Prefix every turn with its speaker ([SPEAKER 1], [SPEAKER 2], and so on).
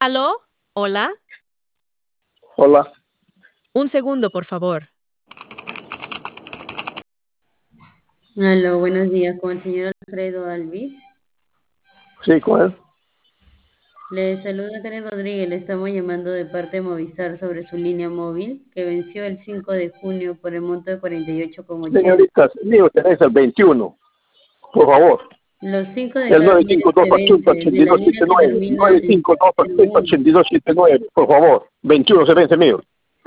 [SPEAKER 1] ¿Aló? ¿Hola?
[SPEAKER 2] Hola,
[SPEAKER 1] Un segundo, por favor.
[SPEAKER 3] Hola, buenos días, con el señor Alfredo Alvis.
[SPEAKER 2] sí, con él.
[SPEAKER 3] Le saluda Karen Rodríguez, le estamos llamando de parte de Movistar sobre su línea móvil que venció el 5 de junio por el monto de 48,80.
[SPEAKER 2] Señorita, mío, tenés el 21, por favor.
[SPEAKER 3] Los 5 de
[SPEAKER 2] El
[SPEAKER 3] cada mes se
[SPEAKER 2] 952
[SPEAKER 3] vence de la línea que
[SPEAKER 2] 8279,
[SPEAKER 3] termina en
[SPEAKER 2] 952
[SPEAKER 3] 01.
[SPEAKER 2] 8279, por favor. 21 se vence mío.